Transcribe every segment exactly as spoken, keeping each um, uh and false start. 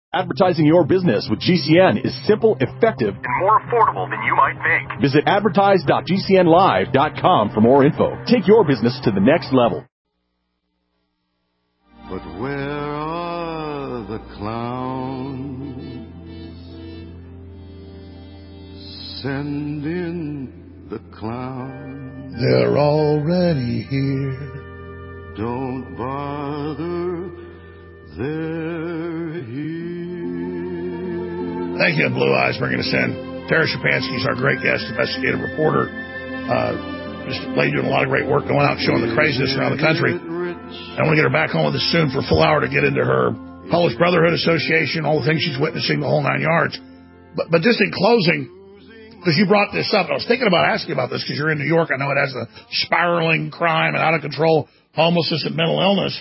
Advertising your business with G C N is simple, effective, and more affordable than you might think. Visit advertise dot g c n live dot com for more info. Take your business to the next level. But where are the clowns? Send in the clowns. They're already here. Don't bother, they're here. Thank you, Blue Eyes, bringing us in. Tara Shapansky is our great guest, investigative reporter. Uh, just a lady doing a lot of great work going out showing the craziness around the country. I want to get her back on with us soon for a full hour to get into her Polish Brotherhood Association, all the things she's witnessing, the whole nine yards. But, but just in closing, because you brought this up, I was thinking about asking about this because you're in New York. I know it has the spiraling crime and out of control homelessness and mental illness.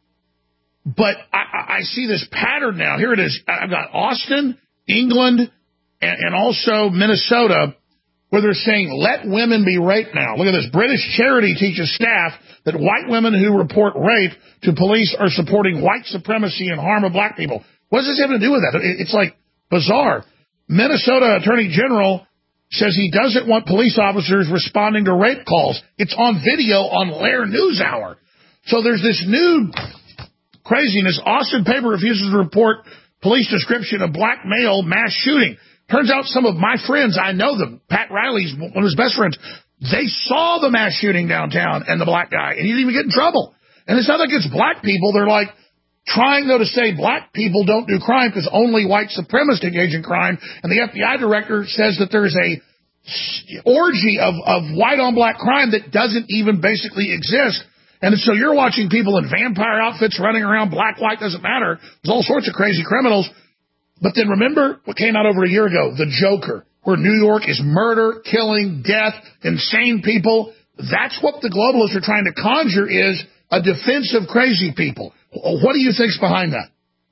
But I, I see this pattern now. Here it is. I've got Austin, England, and, and also Minnesota, where they're saying, let women be raped now. Look at this. British charity teaches staff that white women who report rape to police are supporting white supremacy and harm of black people. What does this have to do with that? It's like bizarre. Minnesota Attorney General says he doesn't want police officers responding to rape calls. It's on video on Lair NewsHour. So there's this new craziness. Austin paper refuses to report police description of black male mass shooting. Turns out some of my friends, I know them, Pat Riley's one of his best friends, they saw the mass shooting downtown and the black guy, and he didn't even get in trouble. And it's not like it's black people. They're like trying, though, to say black people don't do crime because only white supremacists engage in crime. And the F B I director says that there's a orgy of, of white-on-black crime that doesn't even basically exist. And so you're watching people in vampire outfits running around, black, white, doesn't matter. There's all sorts of crazy criminals. But then remember what came out over a year ago, The Joker, where New York is murder, killing, death, insane people. That's what the globalists are trying to conjure, is a defense of crazy people. What do you think's behind that?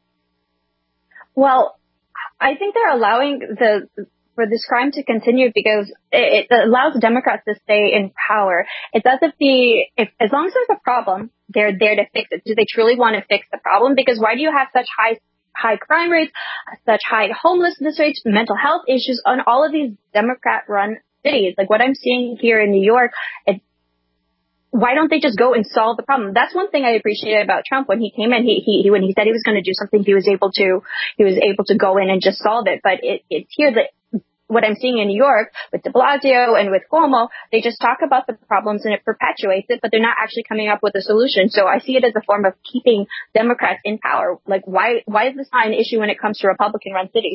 Well, I think they're allowing the for this crime to continue because it, it allows Democrats to stay in power. It's as if the, if, as long as there's a problem, they're there to fix it. Do they truly want to fix the problem? Because why do you have such high high crime rates, such high homelessness rates, mental health issues on all of these Democrat-run cities? Like what I'm seeing here in New York, it, why don't they just go and solve the problem? That's one thing I appreciated about Trump. When he came in, he, he when he said he was going to do something, he was able to he was able to go in and just solve it. But it, it's here that what I'm seeing in New York with de Blasio and with Cuomo, they just talk about the problems and it perpetuates it, but they're not actually coming up with a solution. So I see it as a form of keeping Democrats in power. Like, why why is this not an issue when it comes to Republican-run cities?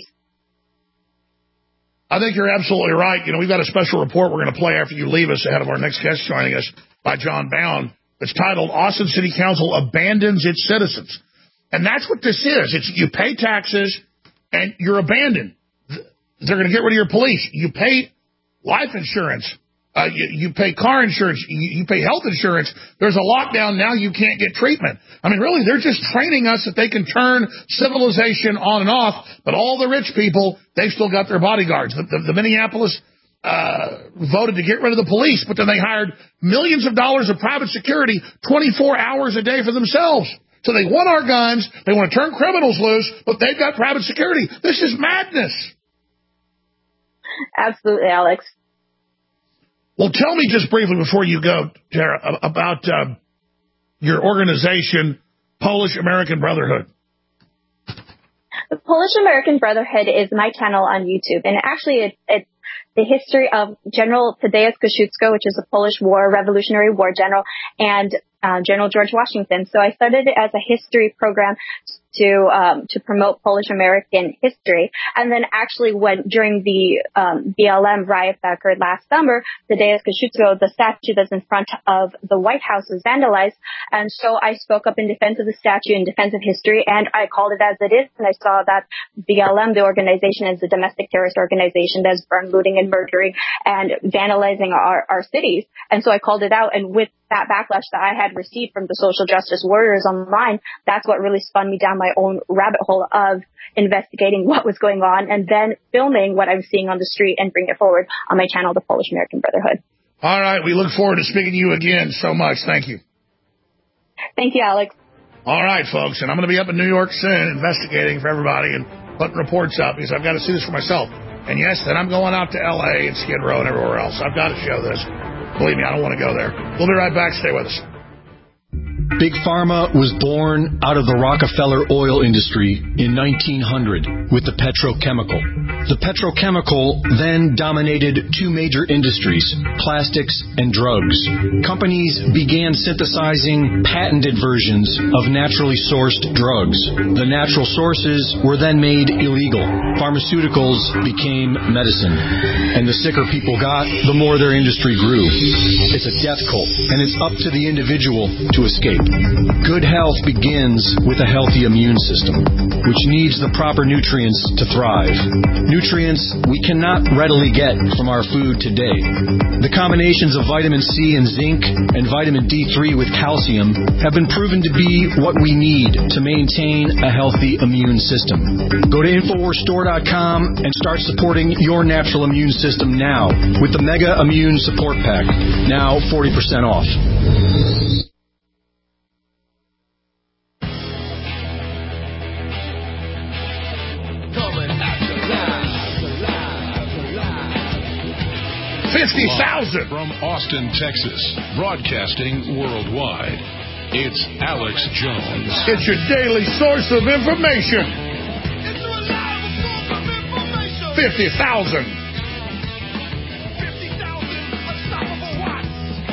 I think you're absolutely right. You know, we've got a special report we're going to play after you leave us ahead of our next guest joining us by John Bound. It's titled, Austin City Council Abandons Its Citizens. And that's what this is. It's you pay taxes and you're abandoned. They're going to get rid of your police. You pay life insurance. Uh, you, you pay car insurance. You, you pay health insurance. There's a lockdown now. You can't get treatment. I mean, really, they're just training us that they can turn civilization on and off. But all the rich people, they've still got their bodyguards. The, the, the Minneapolis uh, voted to get rid of the police, but then they hired millions of dollars of private security twenty-four hours a day for themselves. So they want our guns. They want to turn criminals loose, but they've got private security. This is madness. Absolutely, Alex. Well, tell me just briefly before you go, Tara, about uh, your organization, Polish American Brotherhood. The Polish American Brotherhood is my channel on YouTube, and actually it's, it's the history of General Tadeusz Kościuszko, which is a Polish war, Revolutionary War general, and uh, General George Washington. So I started it as a history program to um, to promote Polish American history. And then actually when during the um, B L M riot that occurred last summer, Tadeusz Kościuszko, the statue that's in front of the White House, was vandalized. And so I spoke up in defense of the statue, in defense of history, and I called it as it is. And I saw that B L M, the organization, is a domestic terrorist organization that's burned, looting, and murdering and vandalizing our, our cities. And so I called it out. And with that backlash that I had received from the social justice warriors online, that's what really spun me down my own rabbit hole of investigating what was going on and then filming what I'm seeing on the street and bring it forward on my channel, the Polish American Brotherhood. All right. We look forward to speaking to you again so much. Thank you. Thank you, Alex. All right, folks, and I'm going to be up in New York soon investigating for everybody and putting reports up because I've got to see this for myself. And yes, then I'm going out to L A and Skid Row and everywhere else. I've got to show this. Believe me, I don't want to go there. We'll be right back. Stay with us. Big Pharma was born out of the Rockefeller oil industry in nineteen hundred with the petrochemical. The petrochemical then dominated two major industries, plastics and drugs. Companies began synthesizing patented versions of naturally sourced drugs. The natural sources were then made illegal. Pharmaceuticals became medicine. And the sicker people got, the more their industry grew. It's a death cult, and it's up to the individual to escape. Good health begins with a healthy immune system, which needs the proper nutrients to thrive. Nutrients we cannot readily get from our food today. The combinations of vitamin C and zinc and vitamin D three with calcium have been proven to be what we need to maintain a healthy immune system. Go to Infowars Store dot com and start supporting your natural immune system now with the Mega Immune Support Pack, now forty percent off. fifty thousand from Austin, Texas, broadcasting worldwide. It's Alex Jones. It's your daily source of information. It's your reliable source of information. fifty thousand. fifty thousand unstoppable watts.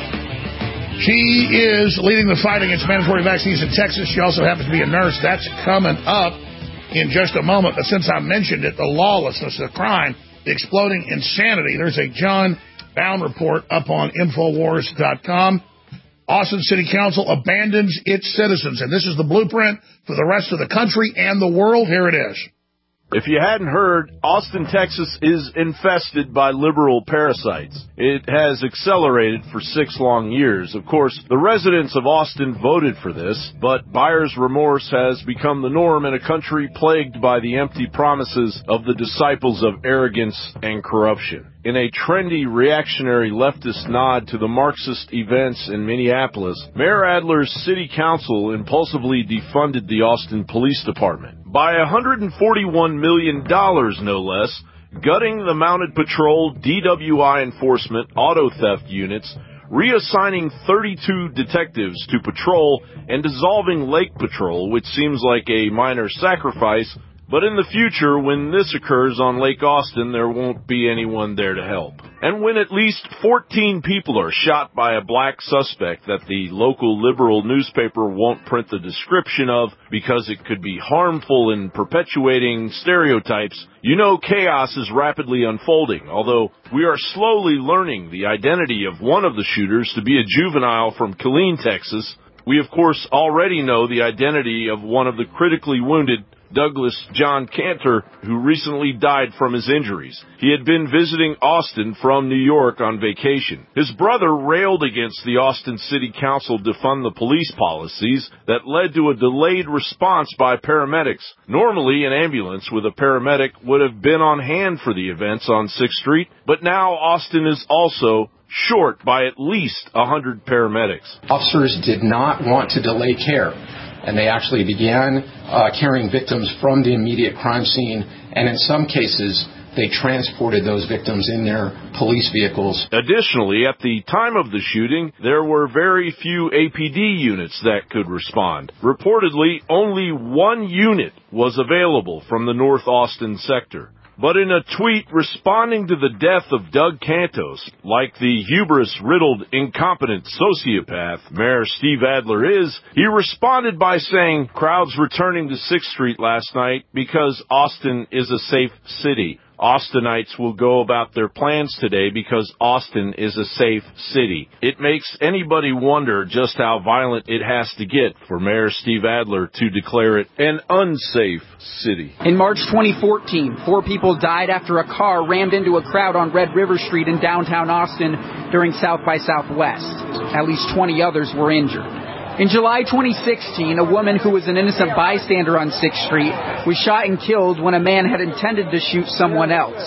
She is leading the fight against mandatory vaccines in Texas. She also happens to be a nurse. That's coming up in just a moment. But since I mentioned it, the lawlessness, the crime, the exploding insanity. There's a John Bound report up on Infowars dot com. Austin City Council abandons its citizens. And this is the blueprint for the rest of the country and the world. Here it is. If you hadn't heard, Austin, Texas is infested by liberal parasites. It has accelerated for six long years. Of course, the residents of Austin voted for this, but buyer's remorse has become the norm in a country plagued by the empty promises of the disciples of arrogance and corruption. In a trendy reactionary leftist nod to the Marxist events in Minneapolis, Mayor Adler's city council impulsively defunded the Austin Police Department by one hundred forty-one million dollars, no less, gutting the Mounted Patrol, D W I enforcement, auto theft units, reassigning thirty-two detectives to patrol, and dissolving Lake Patrol, which seems like a minor sacrifice. But in the future, when this occurs on Lake Austin, there won't be anyone there to help. And when at least fourteen people are shot by a black suspect that the local liberal newspaper won't print the description of because it could be harmful in perpetuating stereotypes, you know chaos is rapidly unfolding, although we are slowly learning the identity of one of the shooters to be a juvenile from Killeen, Texas. We, of course, already know the identity of one of the critically wounded Douglas John Cantor, who recently died from his injuries. He had been visiting Austin from New York on vacation. His brother railed against the Austin City Council defund the police policies that led to a delayed response by paramedics. Normally, an ambulance with a paramedic would have been on hand for the events on sixth street, but now Austin is also short by at least one hundred paramedics. Officers did not want to delay care, and they actually began uh, carrying victims from the immediate crime scene, and in some cases, they transported those victims in their police vehicles. Additionally, at the time of the shooting, there were very few A P D units that could respond. Reportedly, only one unit was available from the North Austin sector. But in a tweet responding to the death of Doug Cantos, like the hubris-riddled, incompetent sociopath Mayor Steve Adler is, he responded by saying, "Crowds returning to sixth street last night because Austin is a safe city. Austinites will go about their plans today because Austin is a safe city." It makes anybody wonder just how violent it has to get for Mayor Steve Adler to declare it an unsafe city. In March twenty fourteen, four people died after a car rammed into a crowd on Red River Street in downtown Austin during South by Southwest. At least twenty others were injured. In July twenty sixteen, a woman who was an innocent bystander on sixth street was shot and killed when a man had intended to shoot someone else.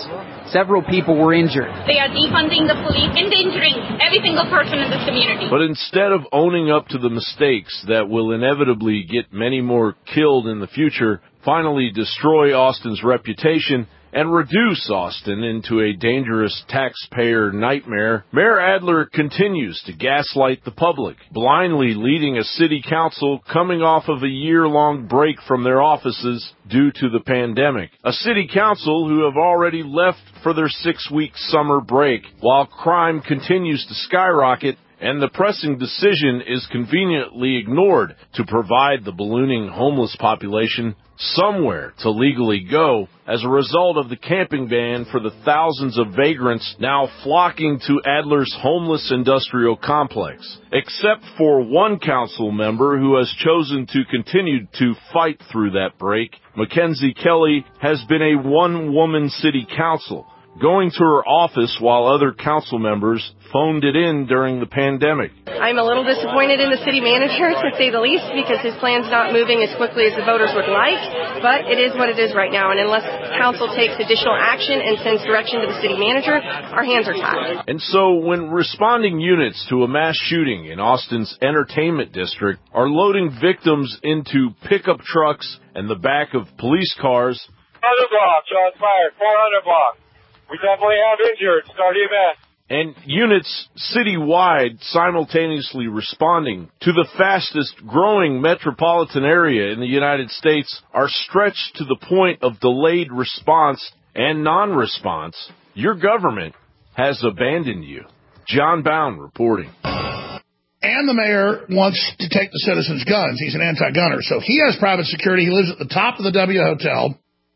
Several people were injured. They are defunding the police, endangering every single person in this community. But instead of owning up to the mistakes that will inevitably get many more killed in the future, finally destroy Austin's reputation, and reduce Austin into a dangerous taxpayer nightmare, Mayor Adler continues to gaslight the public, blindly leading a city council coming off of a year-long break from their offices due to the pandemic. A city council who have already left for their six-week summer break, while crime continues to skyrocket and the pressing decision is conveniently ignored to provide the ballooning homeless population somewhere to legally go as a result of the camping ban for the thousands of vagrants now flocking to Adler's homeless industrial complex. Except for one council member who has chosen to continue to fight through that break, Mackenzie Kelly has been a one-woman city council, going to her office while other council members phoned it in during the pandemic. I'm a little disappointed in the city manager, to say the least, because his plan's not moving as quickly as the voters would like, but it is what it is right now, and unless council takes additional action and sends direction to the city manager, our hands are tied. And so when responding units to a mass shooting in Austin's entertainment district are loading victims into pickup trucks and the back of police cars, one hundred block, shots fired, four hundred block. We definitely have injured. Start E M S. And units citywide simultaneously responding to the fastest growing metropolitan area in the United States are stretched to the point of delayed response and non-response. Your government has abandoned you. John Bound reporting. And the mayor wants to take the citizens' guns. He's an anti-gunner. So he has private security. He lives at the top of the W Hotel.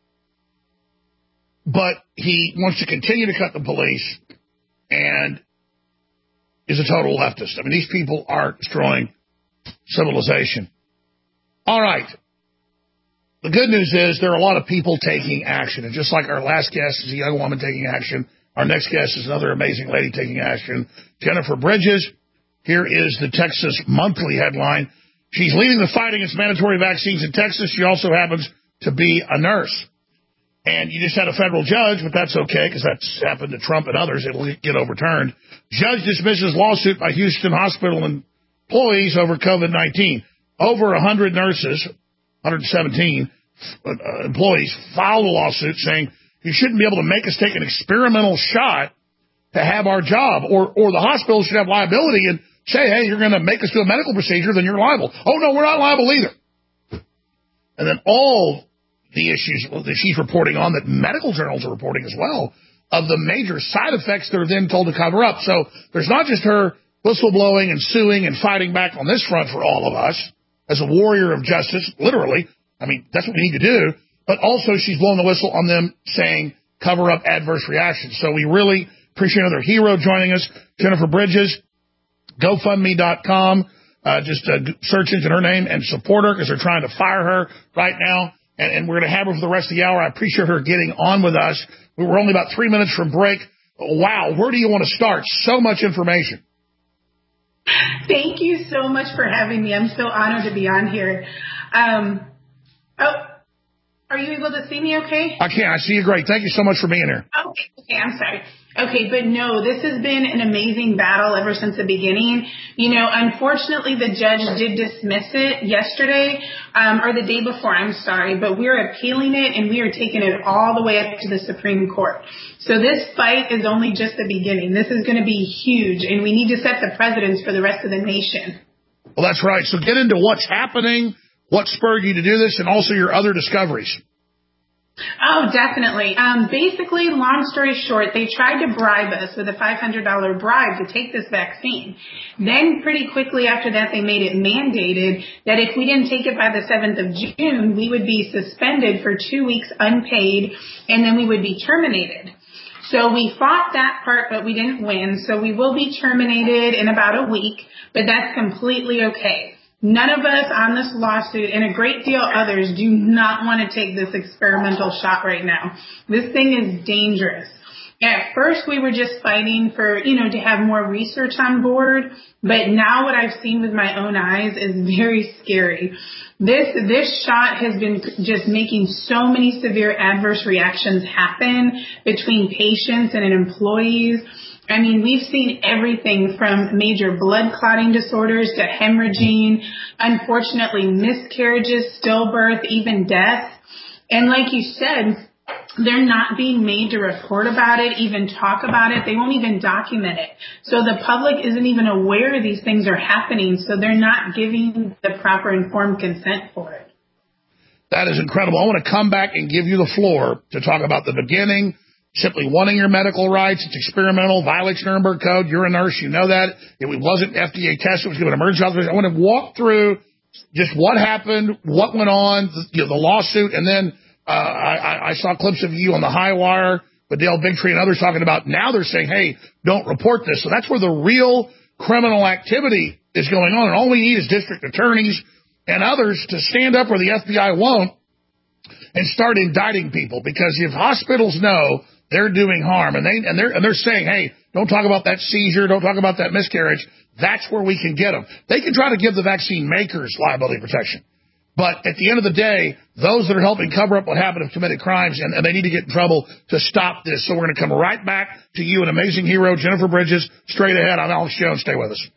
But he wants to continue to cut the police and is a total leftist. I mean, these people are destroying civilization. All right. The good news is there are a lot of people taking action. And just like our last guest is a young woman taking action, our next guest is another amazing lady taking action, Jennifer Bridges. Here is the Texas Monthly headline. She's leading the fight against mandatory vaccines in Texas. She also happens to be a nurse. And you just had a federal judge, but that's okay because that's happened to Trump and others. It'll get overturned. Judge dismisses lawsuit by Houston hospital employees over COVID nineteen. Over one hundred nurses, one hundred seventeen uh, employees filed a lawsuit saying you shouldn't be able to make us take an experimental shot to have our job, or or the hospital should have liability and say, hey, you're going to make us do a medical procedure, then you're liable. Oh, no, we're not liable either. And then all the issues that she's reporting on, that medical journals are reporting as well, of the major side effects that are then told to cover up. So there's not just her whistleblowing and suing and fighting back on this front for all of us as a warrior of justice, literally. I mean, that's what we need to do. But also she's blowing the whistle on them saying cover up adverse reactions. So we really appreciate another hero joining us, Jennifer Bridges, GoFundMe dot com. Uh, just uh, search engine her name and support her because they're trying to fire her right now. And, and we're going to have her for the rest of the hour. I appreciate her getting on with us. We were only about three minutes from break. Wow, where do you want to start? So much information. Thank you so much for having me. I'm so honored to be on here. Um, oh, are you able to see me okay? I can. I see you great. Thank you so much for being here. Okay, okay, I'm sorry. Okay, but no, this has been an amazing battle ever since the beginning. You know, unfortunately, the judge did dismiss it yesterday, um, or the day before, I'm sorry, but we're appealing it and we are taking it all the way up to the Supreme Court. So this fight is only just the beginning. This is going to be huge, and we need to set the precedents for the rest of the nation. Well, that's right. So get into what's happening, what spurred you to do this, and also your other discoveries. Oh, definitely. Um, basically, long story short, they tried to bribe us with a five hundred dollars bribe to take this vaccine. Then pretty quickly after that, they made it mandated that if we didn't take it by the seventh of June, we would be suspended for two weeks unpaid, and then we would be terminated. So we fought that part, but we didn't win. So we will be terminated in about a week, but that's completely okay. None of us on this lawsuit, and a great deal of others, do not want to take this experimental shot right now. This thing is dangerous. At first, we were just fighting for, you know, to have more research on board. But now what I've seen with my own eyes is very scary. This, this shot has been just making so many severe adverse reactions happen between patients and employees. I mean, we've seen everything from major blood clotting disorders to hemorrhaging, unfortunately miscarriages, stillbirth, even death. And like you said, they're not being made to report about it, even talk about it. They won't even document it. So the public isn't even aware these things are happening, so they're not giving the proper informed consent for it. That is incredible. I want to come back and give you the floor to talk about the beginning, simply wanting your medical rights. It's experimental, violates Nuremberg Code. You're a nurse. You know that. It wasn't F D A tested. It was given emergency authorization. I want to walk through just what happened, what went on, you know, the lawsuit, and then uh, I, I saw clips of you on the High Wire with Dale Bigtree and others talking about now they're saying, hey, don't report this. So that's where the real criminal activity is going on. And all we need is district attorneys and others to stand up where the F B I won't and start indicting people. Because if hospitals know they're doing harm, and, they, and, they're, and they're saying, hey, don't talk about that seizure, don't talk about that miscarriage, that's where we can get them. They can try to give the vaccine makers liability protection. But at the end of the day, those that are helping cover up what happened have committed crimes, and, and they need to get in trouble to stop this. So we're going to come right back to you, an amazing hero, Jennifer Bridges, straight ahead. I'm Alex Jones. Stay with us.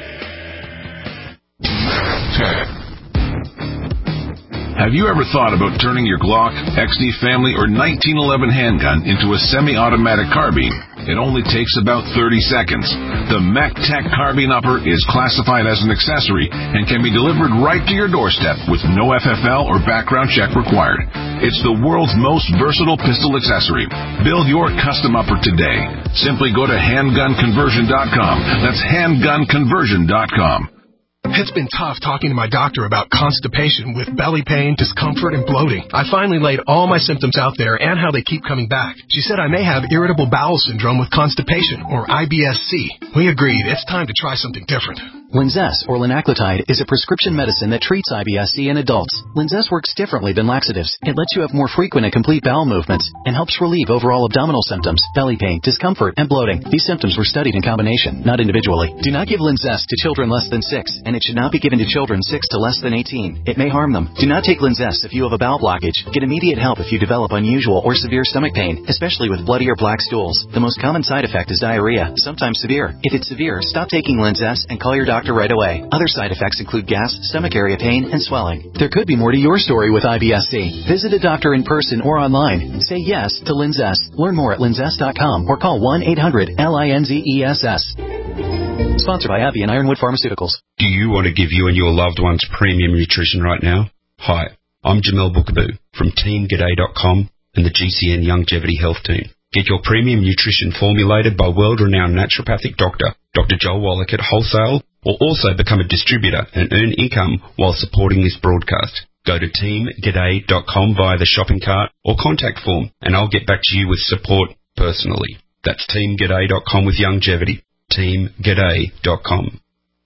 Have you ever thought about turning your Glock, X D Family, or nineteen eleven handgun into a semi-automatic carbine? It only takes about thirty seconds. The MacTech Carbine Upper is classified as an accessory and can be delivered right to your doorstep with no F F L or background check required. It's the world's most versatile pistol accessory. Build your custom upper today. Simply go to handgun conversion dot com. That's handgun conversion dot com. It's been tough talking to my doctor about constipation with belly pain, discomfort, and bloating. I finally laid all my symptoms out there and how they keep coming back. She said I may have irritable bowel syndrome with constipation, or I B S C. We agreed it's time to try something different. Linzess, or linaclotide, is a prescription medicine that treats I B S C in adults. Linzess works differently than laxatives. It lets you have more frequent and complete bowel movements and helps relieve overall abdominal symptoms, belly pain, discomfort, and bloating. These symptoms were studied in combination, not individually. Do not give Linzess to children less than six, and it should not be given to children six to less than eighteen. It may harm them. Do not take Linzess if you have a bowel blockage. Get immediate help if you develop unusual or severe stomach pain, especially with bloody or black stools. The most common side effect is diarrhea, sometimes severe. If it's severe, stop taking Linzess and call your doctor right away. Other side effects include gas, stomach area pain, and swelling. There could be more to your story with I B S C. Visit a doctor in person or online. Say yes to Linzess. Learn more at linzess dot com or call one eight hundred L I N Z E S S. Sponsored by AbbVie and Ironwood Pharmaceuticals. Do you want to give you and your loved ones premium nutrition right now? Hi, I'm Jamel Bookaboo from team g'day dot com and the G C N Longevity Health Team. Get your premium nutrition formulated by world-renowned naturopathic doctor, Doctor Joel Wallach at Wholesale, or also become a distributor and earn income while supporting this broadcast. Go to team g'day dot com via the shopping cart or contact form, and I'll get back to you with support personally. That's team g'day dot com with longevity. team g'day dot com.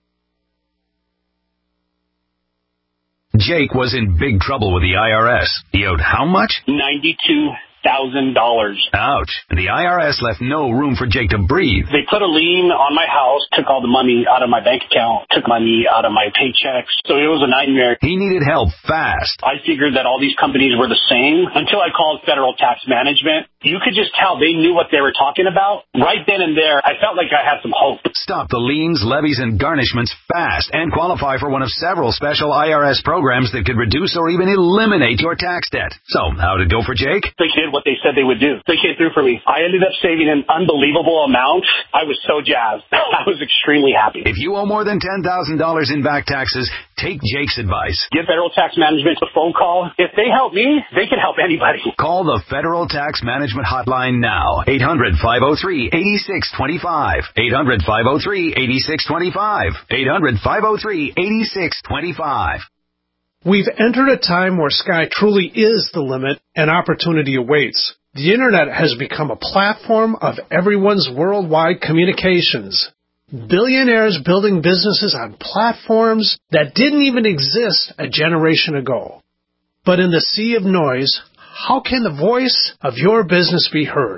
Jake was in big trouble with the I R S. He owed how much? ninety-two thousand dollars. Ouch. And the I R S left no room for Jake to breathe. They put a lien on my house, took all the money out of my bank account, took money out of my paychecks. So it was a nightmare. He needed help fast. I figured that all these companies were the same until I called Federal Tax Management. You could just tell they knew what they were talking about. Right then and there, I felt like I had some hope. Stop the liens, levies, and garnishments fast and qualify for one of several special I R S programs that could reduce or even eliminate your tax debt. So, how'd it go for Jake? They did what they said they would do. They came through for me. I ended up saving an unbelievable amount. I was so jazzed. I was extremely happy. If you owe more than ten thousand dollars in back taxes, take Jake's advice. Give Federal Tax Management a phone call. If they help me, they can help anybody. Call the Federal Tax Management hotline now. eight hundred, five oh three, eight six two five. eight hundred, five oh three, eight six two five. eight hundred, five oh three, eight six two five. We've entered a time where sky truly is the limit and opportunity awaits. The Internet has become a platform of everyone's worldwide communications. Billionaires building businesses on platforms that didn't even exist a generation ago. But in the sea of noise, how can the voice of your business be heard?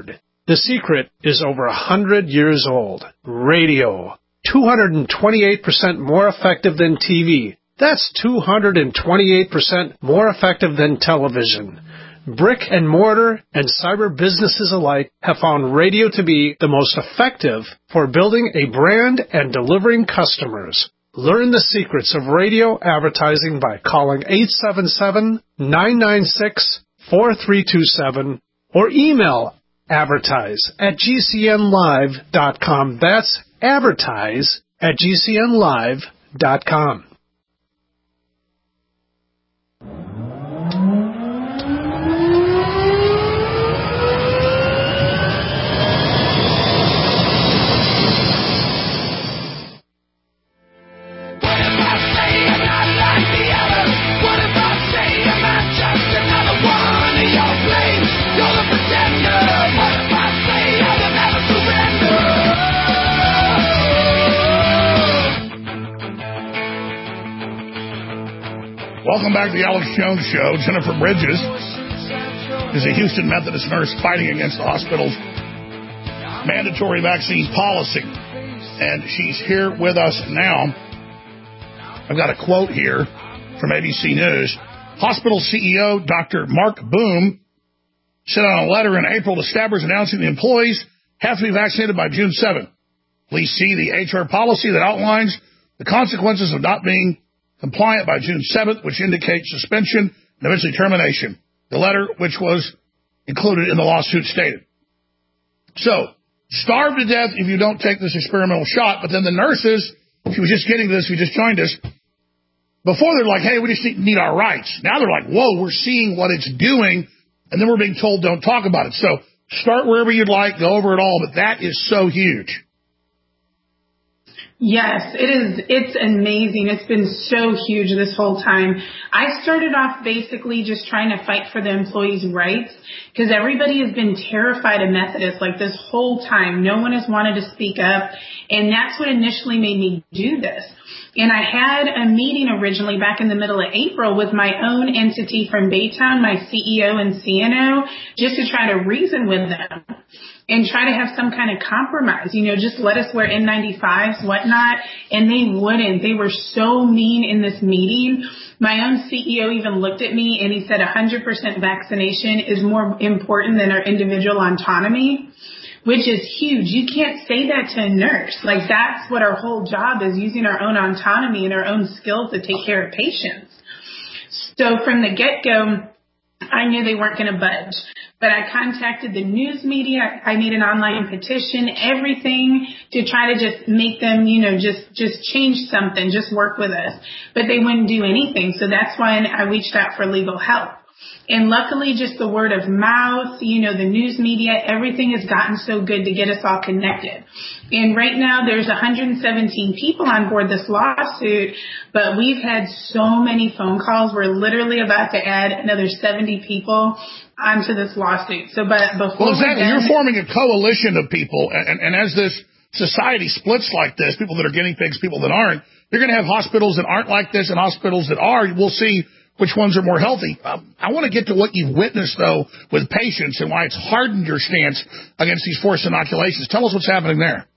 The secret is over a hundred years old. Radio. two hundred twenty-eight percent more effective than T V. That's two hundred twenty-eight percent more effective than television. Brick and mortar and cyber businesses alike have found radio to be the most effective for building a brand and delivering customers. Learn the secrets of radio advertising by calling eight seven seven, nine nine six, four three two seven or email advertise at g c n live dot com. That's advertise at g c n live dot com. Welcome back to the Alex Jones Show. Jennifer Bridges is a Houston Methodist nurse fighting against the hospital's mandatory vaccine policy. And she's here with us now. I've got a quote here from A B C News. Hospital C E O Doctor Mark Boom sent out a letter in April to staffers announcing the employees have to be vaccinated by June seventh. Please see the H R policy that outlines the consequences of not being compliant by June seventh, which indicates suspension and eventually termination. The letter, which was included in the lawsuit, stated. So, starve to death if you don't take this experimental shot. But then the nurses, she was just getting this, we just joined us, before they're like, hey, we just need our rights. Now they're like, whoa, we're seeing what it's doing, and then we're being told don't talk about it. So, start wherever you'd like, go over it all, but that is so huge. Yes, it is. It's amazing. It's been so huge this whole time. I started off basically just trying to fight for the employees' rights because everybody has been terrified of Methodists like this whole time. No one has wanted to speak up, and that's what initially made me do this. And I had a meeting originally back in the middle of April with my own entity from Baytown, my C E O and C N O, just to try to reason with them and try to have some kind of compromise, you know, just let us wear N ninety-fives, whatnot. And they wouldn't. They were so mean in this meeting. My own C E O even looked at me and he said one hundred percent vaccination is more important than our individual autonomy, which is huge. You can't say that to a nurse. Like, that's what our whole job is, using our own autonomy and our own skills to take care of patients. So from the get-go, I knew they weren't going to budge. But I contacted the news media. I made an online petition, everything to try to just make them, you know, just, just change something, just work with us. But they wouldn't do anything. So that's why I reached out for legal help. And luckily, just the word of mouth, you know, the news media, everything has gotten so good to get us all connected. And right now, there's one hundred seventeen people on board this lawsuit, but we've had so many phone calls. We're literally about to add another seventy people onto this lawsuit. So, but before well, exactly, done, you're forming a coalition of people, and, and as this society splits like this, people that are guinea pigs, people that aren't, you're going to have hospitals that aren't like this and hospitals that are. We'll see which ones are more healthy. Um, I want to get to what you've witnessed, though, with patients and why it's hardened your stance against these forced inoculations. Tell us what's happening there.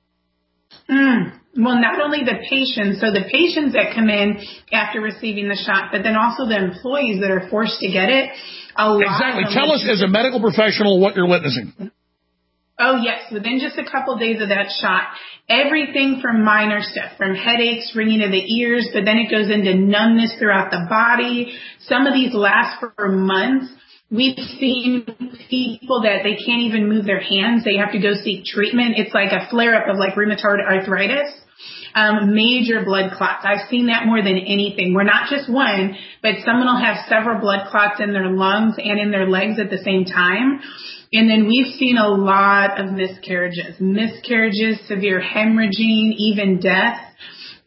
Mm. Well, not only the patients, so the patients that come in after receiving the shot, but then also the employees that are forced to get it. A lot exactly. Tell us as a medical professional what you're witnessing. Oh, yes. Within just a couple of days of that shot, everything from minor stuff, from headaches, ringing of the ears, but then it goes into numbness throughout the body. Some of these last for months. We've seen people that they can't even move their hands. They have to go seek treatment. It's like a flare-up of like rheumatoid arthritis. Um, major blood clots. I've seen that more than anything. We're not just one, but someone will have several blood clots in their lungs and in their legs at the same time. And then we've seen a lot of miscarriages, miscarriages, severe hemorrhaging, even death.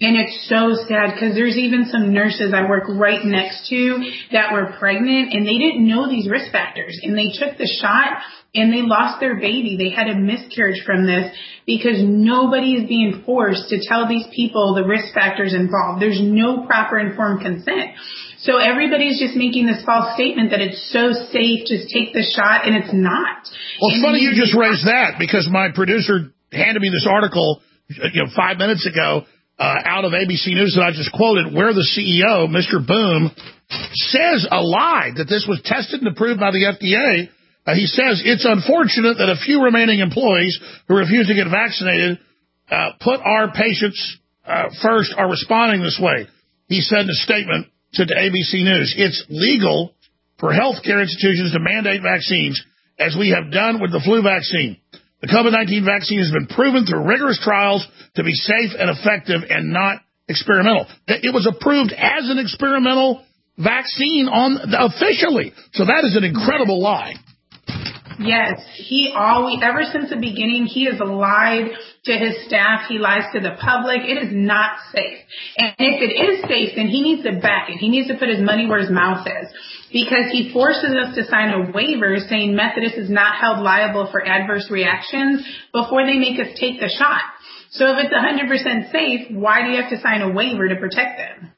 And it's so sad because there's even some nurses I work right next to that were pregnant and they didn't know these risk factors and they took the shot and they lost their baby. They had a miscarriage from this because nobody is being forced to tell these people the risk factors involved. There's no proper informed consent. So everybody's just making this false statement that it's so safe, just take the shot, and it's not. Well, it's and funny you just raised that because my producer handed me this article, you know, five minutes ago uh, out of A B C News that I just quoted, where the C E O, Mister Boom, says a lie that this was tested and approved by the F D A. Uh, he says it's unfortunate that a few remaining employees who refuse to get vaccinated uh, put our patients uh, first are responding this way. He said in a statement to A B C News, it's legal for healthcare institutions to mandate vaccines, as we have done with the flu vaccine. The COVID nineteen vaccine has been proven through rigorous trials to be safe and effective and not experimental. It was approved as an experimental vaccine on officially. So that is an incredible lie. Yes, he always, ever since the beginning, he has lied to his staff. He lies to the public. It is not safe. And if it is safe, then he needs to back it. He needs to put his money where his mouth is because he forces us to sign a waiver saying Methodist is not held liable for adverse reactions before they make us take the shot. So if it's one hundred percent safe, why do you have to sign a waiver to protect them?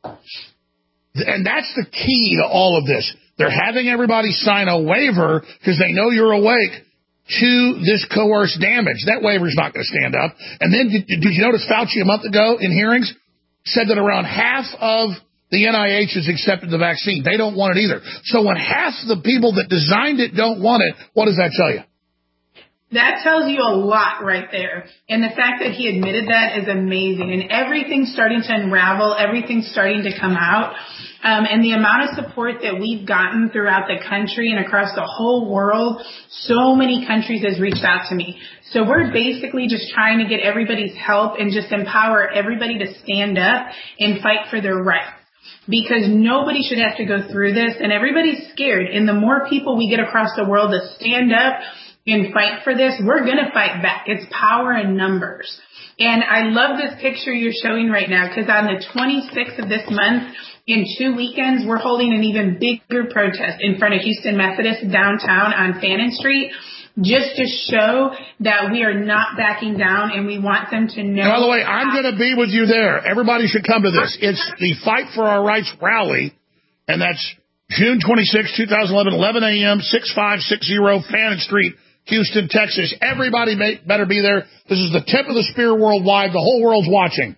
And that's the key to all of this. They're having everybody sign a waiver because they know you're awake to this coerced damage. That waiver's not going to stand up. And then did, did you notice Fauci a month ago in hearings said that around half of the N I H has accepted the vaccine. They don't want it either. So when half the people that designed it don't want it, what does that tell you? That tells you a lot right there. And the fact that he admitted that is amazing. And everything's starting to unravel. Everything's starting to come out. Um, and the amount of support that we've gotten throughout the country and across the whole world, so many countries has reached out to me. So we're basically just trying to get everybody's help and just empower everybody to stand up and fight for their rights. Because nobody should have to go through this, and everybody's scared. And the more people we get across the world to stand up and fight for this, we're going to fight back. It's power in numbers. And I love this picture you're showing right now because on the twenty-sixth of this month, in two weekends, we're holding an even bigger protest in front of Houston Methodist downtown on Fannin Street just to show that we are not backing down and we want them to know. And by the way, I'm going to be with you there. Everybody should come to this. It's the Fight for Our Rights rally, and that's June twenty-sixth, twenty eleven, eleven a.m., sixty-five sixty Fannin Street, Houston, Texas. Everybody may, better be there. This is the tip of the spear worldwide. The whole world's watching.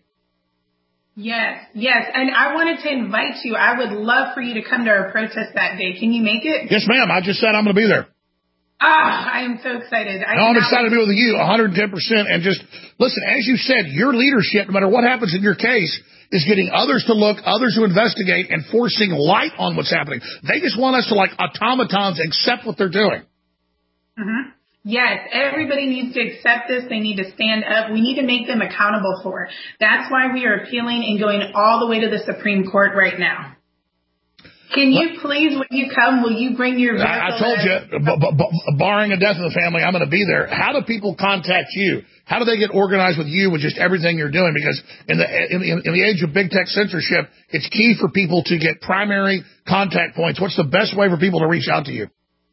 Yes, yes. And I wanted to invite you. I would love for you to come to our protest that day. Can you make it? Yes, ma'am. I just said I'm going to be there. Ah, I am so excited. I no, I'm excited to be with you, one hundred ten percent. And just, listen, as you said, your leadership, no matter what happens in your case, is getting others to look, others to investigate, and forcing light on what's happening. They just want us to, like automatons, accept what they're doing. Mm-hmm. Yes, everybody needs to accept this. They need to stand up. We need to make them accountable for it. That's why we are appealing and going all the way to the Supreme Court right now. Can you please, when you come, will you bring your vehicle? I told you, b- b- b- barring a death in the family, I'm going to be there. How do people contact you? How do they get organized with you with just everything you're doing? Because in the in, in the age of big tech censorship, it's key for people to get primary contact points. What's the best way for people to reach out to you?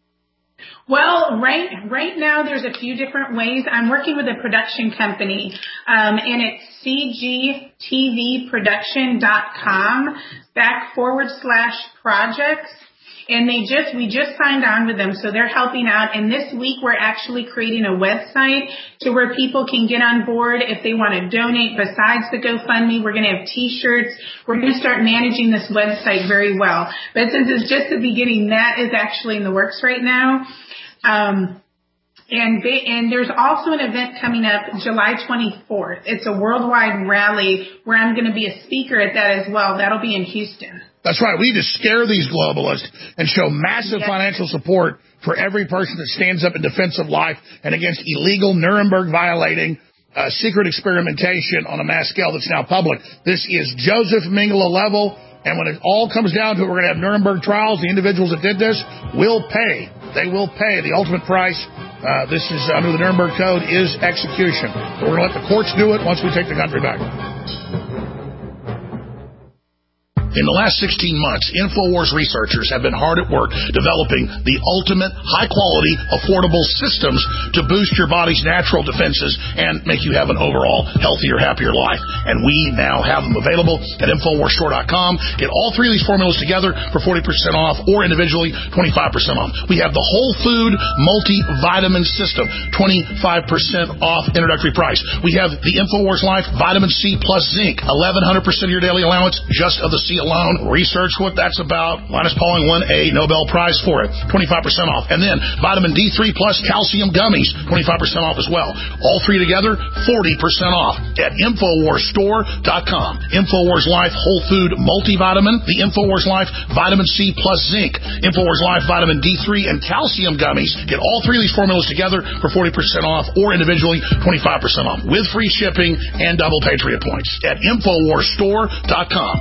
Well, right right now there's a few different ways. I'm working with a production company, um, and it's c g t v production dot com back forward slash projects. And they just, we just signed on with them, so they're helping out. And this week we're actually creating a website to where people can get on board if they want to donate. Besides the GoFundMe, we're going to have T-shirts. We're going to start managing this website very well. But since it's just the beginning, that is actually in the works right now. Um, and they, and there's also an event coming up July twenty-fourth. It's a worldwide rally where I'm going to be a speaker at that as well. That'll be in Houston. That's right. We need to scare these globalists and show massive yes. financial support for every person that stands up in defense of life and against illegal Nuremberg violating uh, secret experimentation on a mass scale that's now public. This is Joseph Mengele level. And when it all comes down to it, we're going to have Nuremberg trials. The individuals that did this will pay. They will pay. The ultimate price, uh, this is under the Nuremberg Code, is execution. But we're going to let the courts do it once we take the country back. In the last sixteen months, InfoWars researchers have been hard at work developing the ultimate, high-quality, affordable systems to boost your body's natural defenses and make you have an overall healthier, happier life. And we now have them available at InfoWars Store dot com. Get all three of these formulas together for forty percent off, or individually twenty-five percent off. We have the Whole Food Multivitamin System, twenty-five percent off introductory price. We have the InfoWars Life Vitamin C plus Zinc, eleven hundred percent of your daily allowance just of the C alone. Research what that's about. Linus Pauling won a Nobel Prize for it. twenty-five percent off. And then Vitamin D three plus Calcium Gummies, twenty-five percent off as well. All three together, forty percent off at InfoWars Store dot com. InfoWars Life Whole Food Multivitamin, the InfoWars Life Vitamin C plus Zinc, InfoWars Life Vitamin D three and Calcium Gummies. Get all three of these formulas together for forty percent off, or individually twenty-five percent off with free shipping and double Patriot points at InfoWars Store dot com.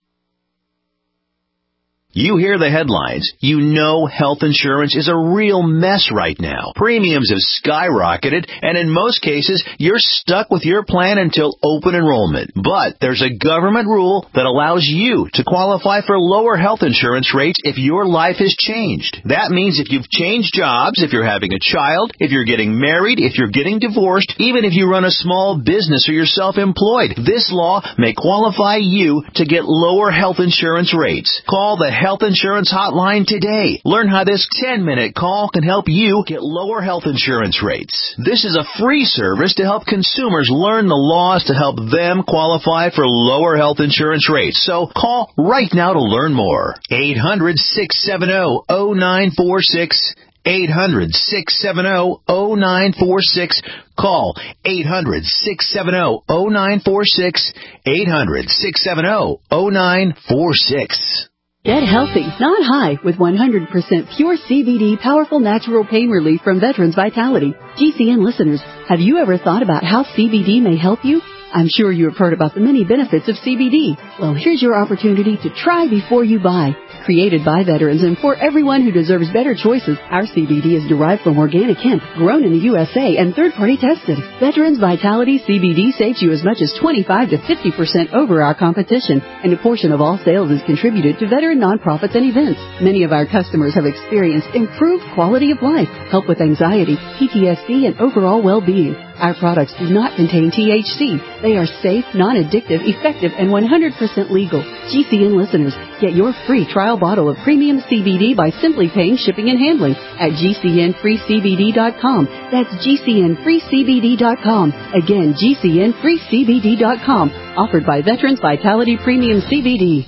You hear the headlines. You know health insurance is a real mess right now. Premiums have skyrocketed, and in most cases, you're stuck with your plan until open enrollment. But there's a government rule that allows you to qualify for lower health insurance rates if your life has changed. That means if you've changed jobs, if you're having a child, if you're getting married, if you're getting divorced, even if you run a small business or you're self-employed, this law may qualify you to get lower health insurance rates. Call the Health Insurance Hotline today. Learn how this ten-minute call can help you get lower health insurance rates. This is a free service to help consumers learn the laws to help them qualify for lower health insurance rates. So call right now to learn more. eight hundred, six seven zero, zero nine four six. eight hundred, six seven zero, zero nine four six. Call eight hundred, six seven zero, zero nine four six. eight hundred, six seven zero, zero nine four six. Get healthy, not high, with one hundred percent pure C B D powerful natural pain relief from Veterans Vitality. G C N listeners, have you ever thought about how C B D may help you? I'm sure you have heard about the many benefits of C B D. Well, here's your opportunity to try before you buy. Created by veterans and for everyone who deserves better choices, our C B D is derived from organic hemp, grown in the U S A and third-party tested. Veterans Vitality C B D saves you as much as twenty-five to fifty percent over our competition, and a portion of all sales is contributed to veteran nonprofits and events. Many of our customers have experienced improved quality of life, help with anxiety, P T S D, and overall well-being. Our products do not contain T H C. They are safe, non-addictive, effective, and one hundred percent legal. G C N listeners, get your free trial bottle of premium C B D by simply paying shipping and handling at G C N free C B D dot com. That's G C N free C B D dot com. Again, G C N free C B D dot com. Offered by Veterans Vitality Premium C B D.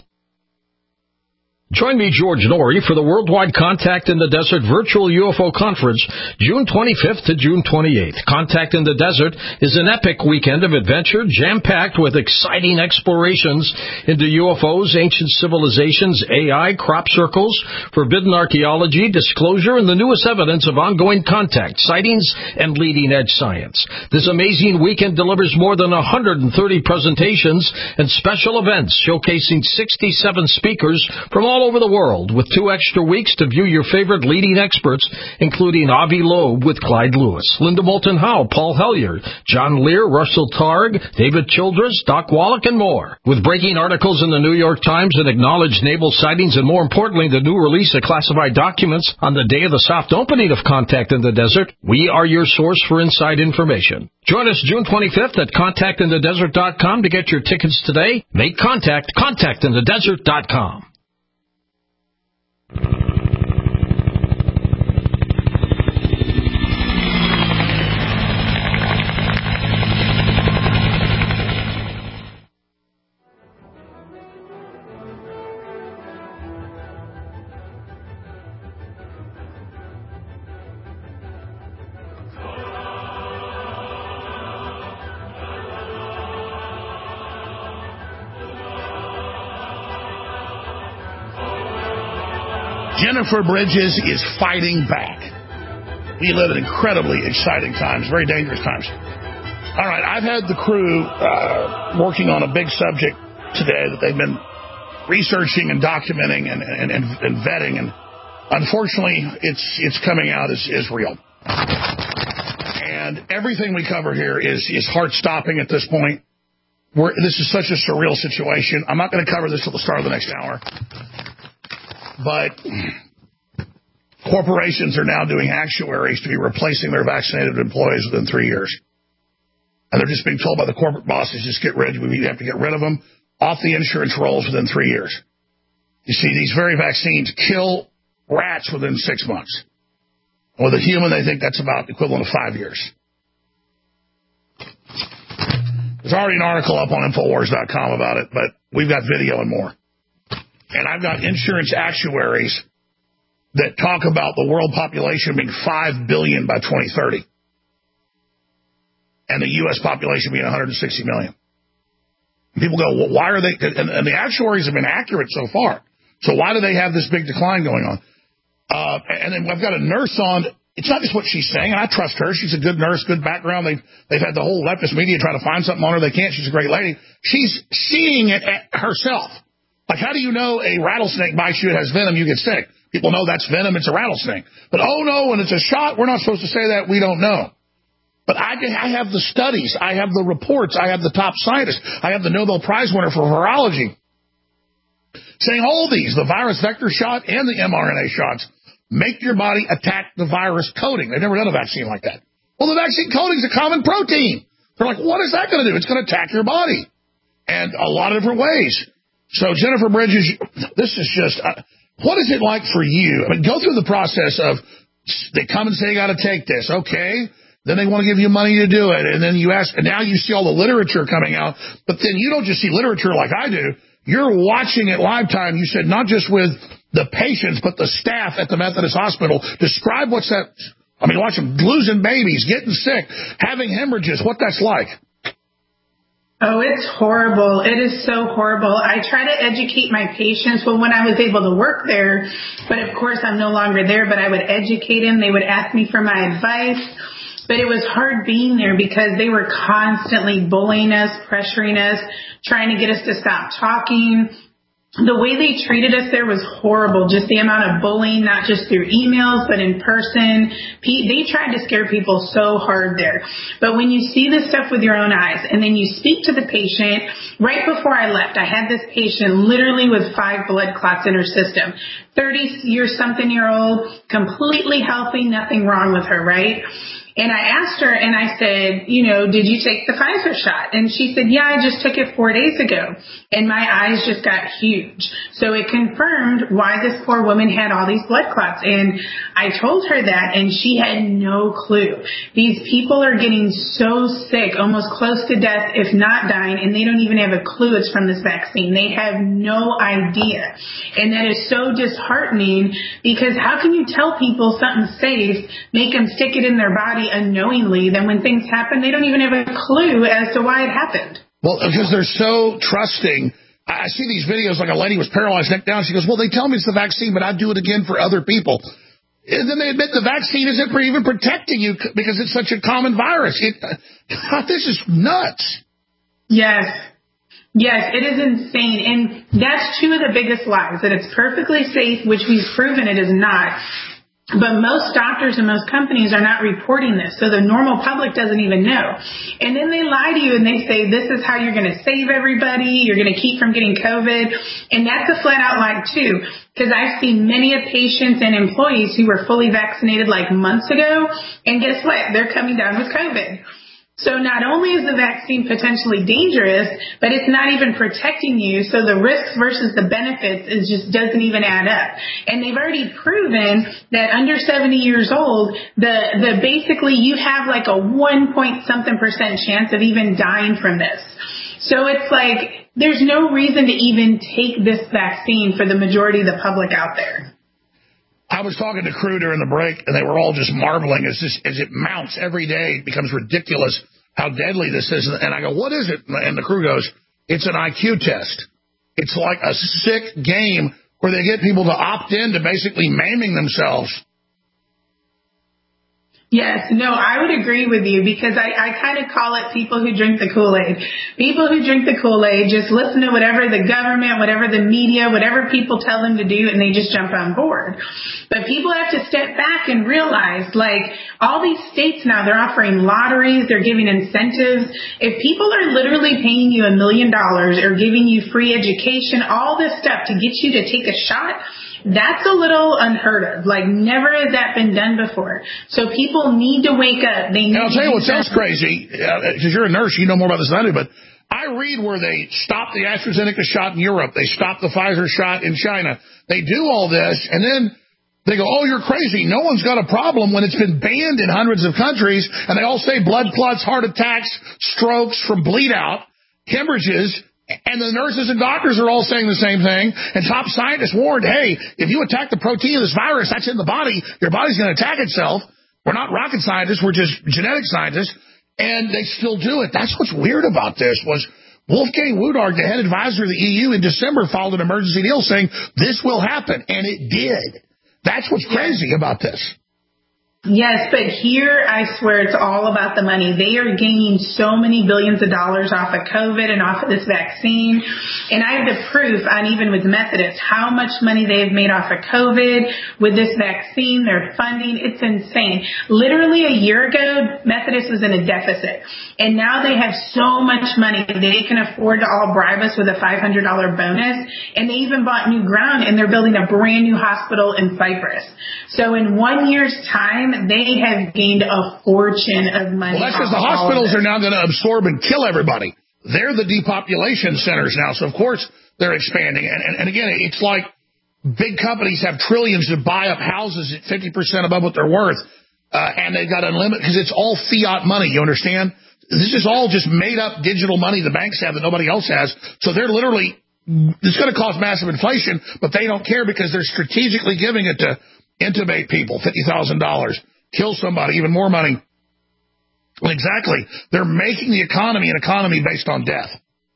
Join me, George Norrie, for the Worldwide Contact in the Desert Virtual U F O Conference, June twenty-fifth to June twenty-eighth. Contact in the Desert is an epic weekend of adventure, jam-packed with exciting explorations into U F Os, ancient civilizations, A I, crop circles, forbidden archaeology, disclosure, and the newest evidence of ongoing contact, sightings, and leading-edge science. This amazing weekend delivers more than one hundred thirty presentations and special events showcasing sixty-seven speakers from all over the world, with two extra weeks to view your favorite leading experts, including Avi Loeb with Clyde Lewis, Linda Moulton Howe, Paul Hellyer, John Lear, Russell Targ, David Childress, Doc Wallach, and more. With breaking articles in the New York Times and acknowledged naval sightings, and more importantly, the new release of classified documents on the day of the soft opening of Contact in the Desert, we are your source for inside information. Join us June twenty-fifth at contact in the desert dot com to get your tickets today. Make contact, contact in the desert dot com. Jennifer Bridges is fighting back. We live in incredibly exciting times, very dangerous times. All right, I've had the crew uh, working on a big subject today that they've been researching and documenting and, and, and, and vetting, and unfortunately, it's it's coming out as, as real. And everything we cover here is, is heart-stopping at this point. we're, this is such a surreal situation. I'm not going to cover this till the start of the next hour. But corporations are now doing actuaries to be replacing their vaccinated employees within three years. And they're just being told by the corporate bosses, just get rid, we have to get rid of them off the insurance rolls within three years. You see, these very vaccines kill rats within six months. With a human, they think that's about the equivalent of five years. There's already an article up on Infowars dot com about it, but we've got video and more. And I've got insurance actuaries that talk about the world population being five billion by twenty thirty. And the U S population being one hundred sixty million. And people go, well, why are they, and, and the actuaries have been accurate so far. So why do they have this big decline going on? Uh, and then I've got a nurse on. It's not just what she's saying, and I trust her. She's a good nurse, good background. They've, they've had the whole leftist media try to find something on her. They can't. She's a great lady. She's seeing it herself. Like, how do you know a rattlesnake bites you, it has venom, you get sick? People know that's venom, it's a rattlesnake. But, oh, no, when it's a shot, we're not supposed to say that. We don't know. But I, I have the studies. I have the reports. I have the top scientists. I have the Nobel Prize winner for virology saying all these, the virus vector shot and the mRNA shots, make your body attack the virus coating. They've never done a vaccine like that. Well, the vaccine coating is a common protein. They're like, what is that going to do? It's going to attack your body. And a lot of different ways. So, Jennifer Bridges, this is just, uh, what is it like for you? I mean, go through the process of, they come and say, you got to take this. Okay. Then they want to give you money to do it. And then you ask, and now you see all the literature coming out. But then you don't just see literature like I do. You're watching it live time. You said not just with the patients, but the staff at the Methodist Hospital. Describe what's that. I mean, watch them losing babies, getting sick, having hemorrhages, what that's like. Oh, it's horrible. It is so horrible. I try to educate my patients. Well, when I was able to work there, but of course I'm no longer there, but I would educate them. They would ask me for my advice. But it was hard being there because they were constantly bullying us, pressuring us, trying to get us to stop talking. The way they treated us there was horrible. Just the amount of bullying, not just through emails, but in person. They tried to scare people so hard there. But when you see this stuff with your own eyes and then you speak to the patient, right before I left, I had this patient literally with five blood clots in her system. thirty-year-something-year-old, completely healthy, nothing wrong with her, right? And I asked her and I said, you know, did you take the Pfizer shot? And she said, yeah, I just took it four days ago. And my eyes just got huge. So it confirmed why this poor woman had all these blood clots. And I told her that and she had no clue. These people are getting so sick, almost close to death, if not dying, and they don't even have a clue it's from this vaccine. They have no idea. And that is so disheartening because how can you tell people something's safe, make them stick it in their body unknowingly, then when things happen, they don't even have a clue as to why it happened. Well, because they're so trusting. I see these videos like a lady was paralyzed neck down. She goes, well, they tell me it's the vaccine, but I'd do it again for other people. And then they admit the vaccine isn't even protecting you because it's such a common virus. It, God, this is nuts. Yes. Yes, it is insane. And that's two of the biggest lies, that it's perfectly safe, which we've proven it is not. But most doctors and most companies are not reporting this, so the normal public doesn't even know. And then they lie to you and they say, this is how you're going to save everybody, you're going to keep from getting COVID. And that's a flat-out lie, too, because I've seen many of patients and employees who were fully vaccinated like months ago, and guess what? They're coming down with COVID. So not only is the vaccine potentially dangerous, but it's not even protecting you. So the risks versus the benefits is just doesn't even add up. And they've already proven that under seventy years old, the, the basically you have like a one point something percent chance of even dying from this. So it's like there's no reason to even take this vaccine for the majority of the public out there. I was talking to crew during the break, and they were all just marveling as this, as it mounts every day. It becomes ridiculous how deadly this is. And I go, what is it? And the crew goes, it's an I Q test. It's like a sick game where they get people to opt in to basically maiming themselves. Yes, no, I would agree with you because I, I kind of call it people who drink the Kool-Aid. People who drink the Kool-Aid just listen to whatever the government, whatever the media, whatever people tell them to do, and they just jump on board. But people have to step back and realize, like, all these states now, they're offering lotteries, they're giving incentives. If people are literally paying you a million dollars or giving you free education, all this stuff to get you to take a shot, that's a little unheard of. Like, never has that been done before. So people need to wake up. They need and I'll tell you what to sounds crazy, because uh, you're a nurse, you know more about this than I do, but I read where they stopped the AstraZeneca shot in Europe. They stopped the Pfizer shot in China. They do all this, and then they go, oh, you're crazy. No one's got a problem when it's been banned in hundreds of countries, and they all say blood clots, heart attacks, strokes from bleed out, hemorrhages. And the nurses and doctors are all saying the same thing. And top scientists warned, hey, if you attack the protein of this virus, that's in the body, your body's going to attack itself. We're not rocket scientists. We're just genetic scientists. And they still do it. That's what's weird about this was Wolfgang Wodarg, the head advisor of the E U in December, filed an emergency deal saying this will happen. And it did. That's what's crazy about this. Yes, but here I swear it's all about the money. They are gaining so many billions of dollars off of COVID and off of this vaccine. And I have the proof on even with Methodist how much money they've made off of COVID with this vaccine, their funding. It's insane. Literally a year ago, Methodist was in a deficit. And now they have so much money they can afford to all bribe us with a five hundred dollars bonus. And they even bought new ground and they're building a brand new hospital in Cyprus. So in one year's time, they have gained a fortune of money. Well, that's because the hospitals are now going to absorb and kill everybody. They're the depopulation centers now, so of course they're expanding. And, and, and again, it's like big companies have trillions to buy up houses at fifty percent above what they're worth, uh, and they've got unlimited, because it's all fiat money, you understand? This is all just made-up digital money the banks have that nobody else has, so they're literally, it's going to cause massive inflation, but they don't care because they're strategically giving it to intubate people, fifty thousand dollars, kill somebody, even more money. Well, exactly. They're making the economy an economy based on death.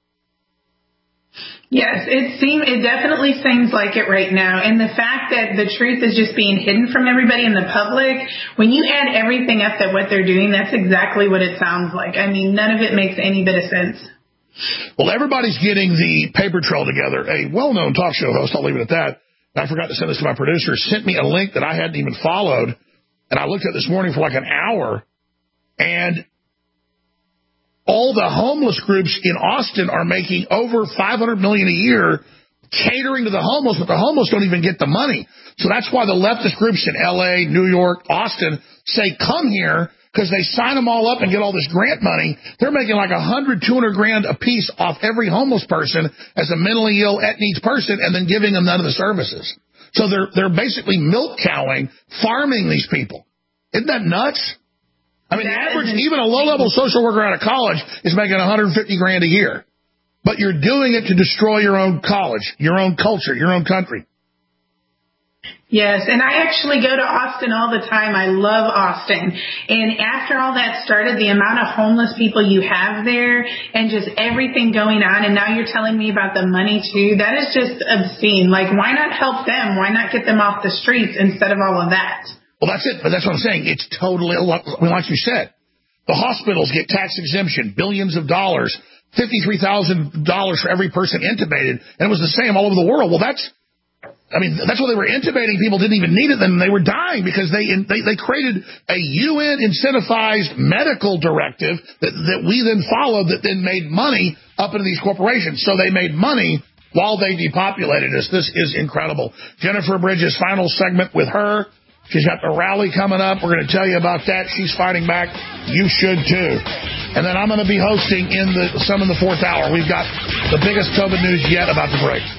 Yes, it seems, it definitely seems like it right now. And the fact that the truth is just being hidden from everybody in the public, when you add everything up that what they're doing, that's exactly what it sounds like. I mean, none of it makes any bit of sense. Well, everybody's getting the paper trail together. A well-known talk show host, I'll leave it at that, I forgot to send this to my producer, sent me a link that I hadn't even followed, and I looked at it this morning for like an hour, and all the homeless groups in Austin are making over five hundred million dollars a year catering to the homeless, but the homeless don't even get the money. So that's why the leftist groups in L A, New York, Austin say, come here, because they sign them all up and get all this grant money. They're making like one hundred, two hundred grand a piece off every homeless person as a mentally ill, et needs person, and then giving them none of the services. So they're they're basically milk cowing, farming these people. Isn't that nuts? I mean, the average, even a low-level social worker out of college is making one hundred fifty grand a year. But you're doing it to destroy your own college, your own culture, your own country. Yes, and I actually go to Austin all the time. I love Austin. And after all that started, the amount of homeless people you have there and just everything going on, and now you're telling me about the money too, that is just obscene. Like, why not help them? Why not get them off the streets instead of all of that? Well, that's it. But that's what I'm saying. It's totally, I mean, like you said, the hospitals get tax exemption, billions of dollars, fifty-three thousand dollars for every person intubated, and it was the same all over the world. Well, that's, I mean, that's why they were intubating people, didn't even need it, then they were dying because they they, they created a U N incentivized medical directive that, that we then followed that then made money up into these corporations. So they made money while they depopulated us. This is incredible. Jennifer Bridges, final segment with her. She's got the rally coming up. We're going to tell you about that. She's fighting back. You should too. And then I'm going to be hosting in the some in the fourth hour. We've got the biggest COVID news yet about to break.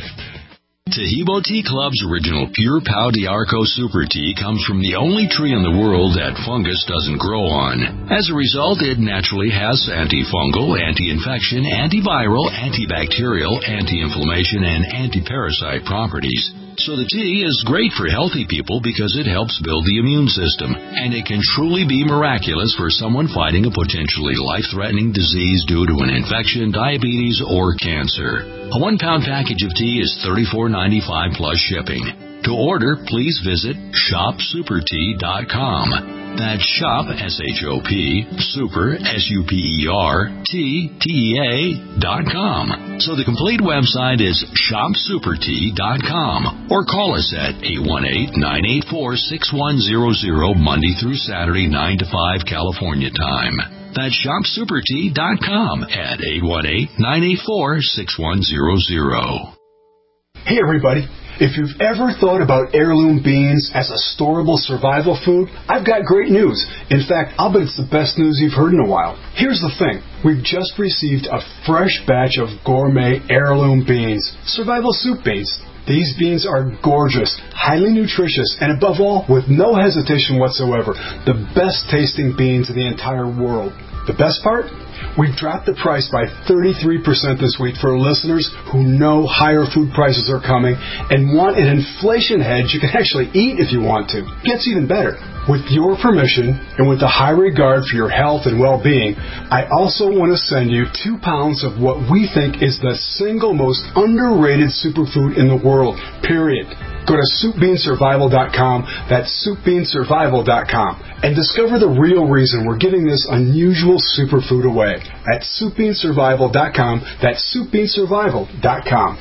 Tahibo Tea Club's original Pure Pau d'Arco Super Tea comes from the only tree in the world that fungus doesn't grow on. As a result, it naturally has antifungal, anti-infection, antiviral, antibacterial, anti-inflammation, and anti-parasite properties. So the tea is great for healthy people because it helps build the immune system, and it can truly be miraculous for someone fighting a potentially life-threatening disease due to an infection, diabetes, or cancer. A one-pound package of tea is thirty-four ninety-five plus shipping. To order, please visit shop super tea dot com. That's shop, S H O P, super, S U P E R, T, T E A, dot com. So the complete website is shop super tea dot com, or call us at eight one eight, nine eight four, six one zero zero Monday through Saturday, nine to five California time. That's shop super tea dot com at eight one eight, nine eight four, six one zero zero. Hey everybody, if you've ever thought about heirloom beans as a storable survival food, I've got great news. In fact, I'll bet it's the best news you've heard in a while. Here's the thing. We've just received a fresh batch of gourmet heirloom beans, survival soup beans. These beans are gorgeous, highly nutritious, and above all, with no hesitation whatsoever, the best tasting beans in the entire world. The best part? We've dropped the price by thirty-three percent this week for listeners who know higher food prices are coming and want an inflation hedge you can actually eat if you want to. Gets even better. With your permission and with a high regard for your health and well-being, I also want to send you two pounds of what we think is the single most underrated superfood in the world, period. Go to soup bean survival dot com, that's soup bean survival dot com, and discover the real reason we're giving this unusual superfood away at soup bean survival dot com, that's soup bean survival dot com.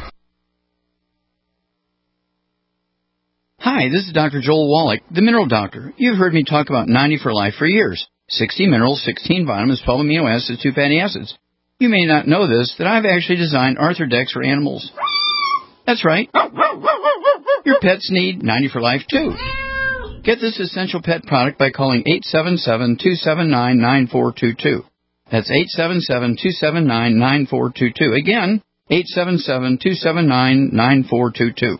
Hi, this is Doctor Joel Wallach, the Mineral Doctor. You've heard me talk about ninety for Life for years. sixty minerals, sixteen vitamins, twelve amino acids, two fatty acids. You may not know this, that I've actually designed Arthrodex for animals. That's right. Your pets need ninety for Life, too. Get this essential pet product by calling eight seven seven, two seven nine, nine four two two. That's eight seven seven, two seven nine, nine four two two. Again, eight seven seven, two seven nine, nine four two two.